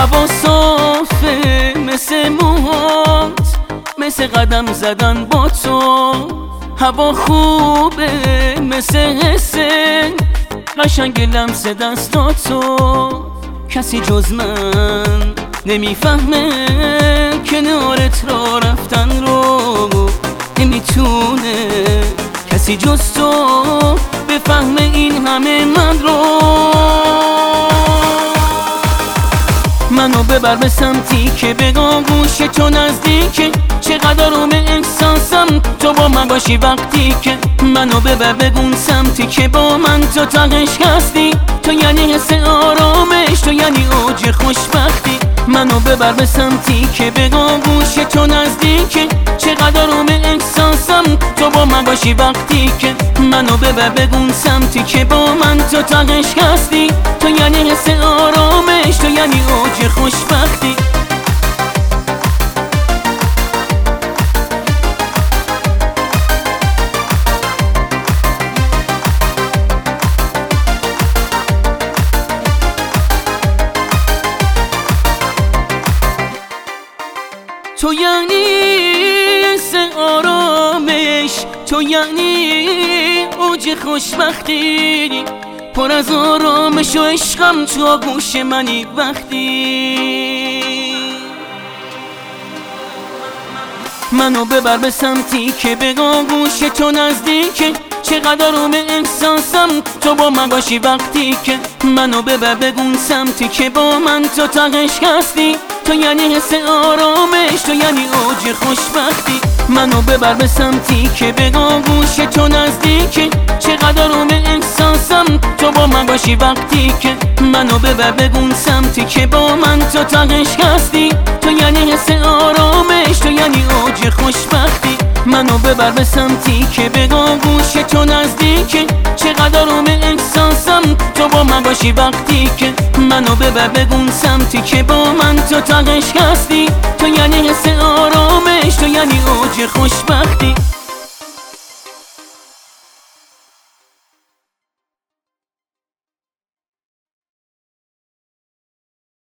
هوا صافه مثل موهات، مثل قدم زدن با تو. هوا خوبه مثل حسه، قشنگ لمس دستاتو. کسی جز من نمیفهمه کنارت را رفتن رو، نمیتونه کسی جز تو بفهمه این همه من رو. منو ببر به سمتی که بگا گوش تو نزدیکه، چقدر روم احساسم تو با من باشی وقتی که. منو ببر بگون سمتی که با من تو تقش هستی، تو یعنی حس آرامش، تو یعنی اوج خوشبختی. منو ببر به سمتی که بگا گوش تو نزدیکه، چقدر روم احساسم تو با من باشی وقتی که. منو ببر بگون سمتی که با من تو تقش هستی، تو یعنی حس آرامش، تو یعنی اوج خوشبختی. تو یعنی حس آرامش، تو یعنی اوج خوشبختی. پر از آرامش و عشقم تو آغوش منی وقتی. منو ببر به سمتی که بگا گوش تو نزدیکه، چقدر روم احساسم تو با من باشی وقتی که. منو ببر بگون سمتی که با من تو تقش هستی، تو یعنی حس آرامش، تو یعنی اوج خوشبختی. منو ببر به سمتی که بگا گوش تو نزدیکه، چقدر روم احساسم تو با من باشی وقتی که. منو ببر بگون سمتی که با من تو تقش هستی، تو یعنی حس آرامش، تو یعنی اوج خوشبختی. منو ببر به سمتی که بگا گوش تو نزدیکه، چقدر روم احساسم تو با من باشی وقتی که. منو ببر بگون سمتی که با من تو تقش هستی، تو یعنی حس آرامش، تو یعنی اوج خوشبختی.